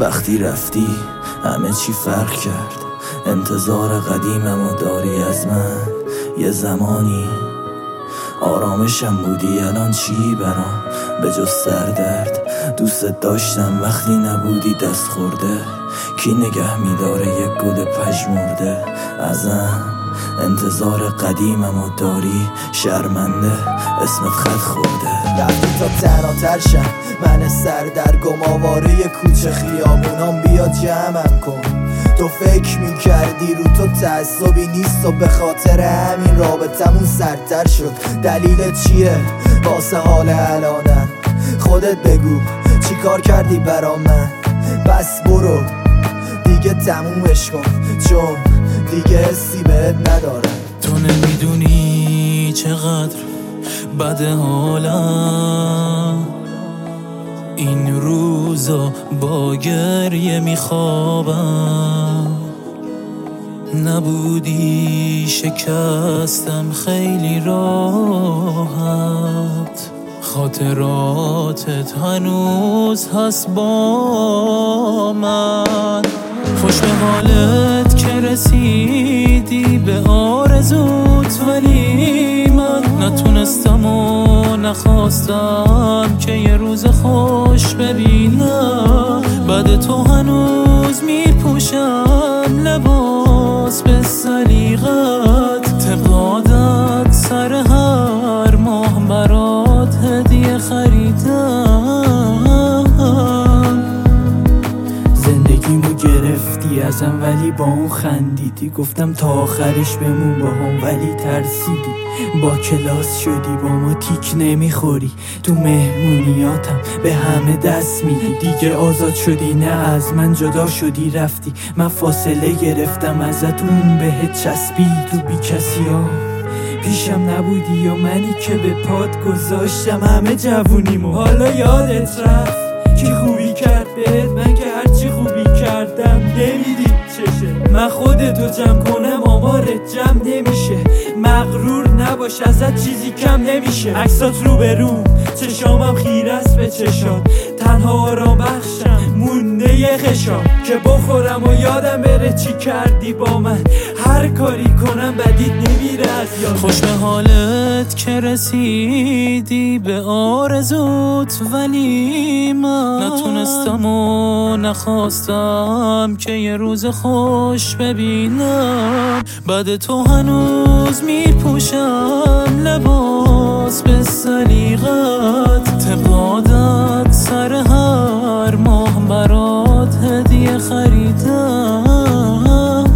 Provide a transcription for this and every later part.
وقتی رفتی همه چی فرق کرد. انتظار قدیممو داری از من. یه زمانی آرامشم بودی، الان چی برام به جز سردرد؟ دوست داشتم وقتی نبودی دست خورده. کی نگه میداره یه گل پژمرده ازم؟ انتظار قدیممو داری شرمنده، اسمت خط خورده. رفتی تا تنها ترشم من سردرگم، آواره کوچه خیابونام بیا جمعم کن. تو فکر میکردی رو تو تعصبی نیست و به خاطر همین رابطمون سردتر شد. دلیل چیه واسه حال الانم؟ خودت بگو چی کار کردی برا من؟ بس برو دیگه تمومش کن، چون دیگه حسی بهت ندارم. تو نمیدونی چقدر بده حالم، این روزا با گریه میخوابم. نبودی شکستم خیلی راحت، خاطراتت هنوز هست با من. خوش به حالت که رسیدی به آرزوت، ولی من نتونستم و نخواستم که یه روز خوش ببینم. بعد تو هنوز میپوشم لباس به سلیقت، طبق عادت سر هر ماه برات هدیه خریدم. زندگیمو گرفتی ازم ولی با اون خندیدی، گفتم تا آخرش بمون با هم ولی ترسیدی. با کلاس شدی با ما تیک نمیخوری، تو مهمونیاتم به همه دست میدی. دیگه آزاد شدی نه از من جدا شدی رفتی، من فاصله گرفتم ازت اون بهت چسبید. تو بی کسی ها پیشم نبودی یا منی که به پات گذاشتم همه جوونیمو. حالا یادت رفت کی خوبی کرد بهت؟ من که هرچی خوبی کردم نمیدید چشه. من خودتو جمع کنم آمارت جمع نمیشه. مغرور نباش ازت چیزی کم نمیشه. عکسات رو به رو چشامم خیره است به چشات، تنها آرام بخشم مونده یه خشام که بخورم و یادم بره چی کردی با من. هر کاری کنم بدید نمیره از یاد. خوش به حالت که رسیدی به آرزوت، ولی من نتونستم و نخواستم که یه روز خوش ببینم. بعد تو هنوز میپوشم لباس به سلیقت، طبق عادت سر هر ماه برات هدیه خریدم.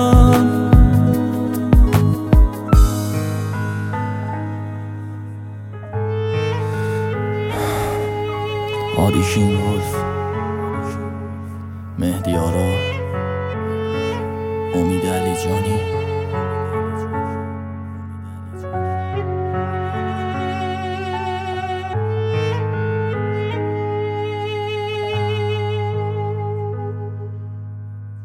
آدیشین ولف، مهدی آرا، امید علی جانی.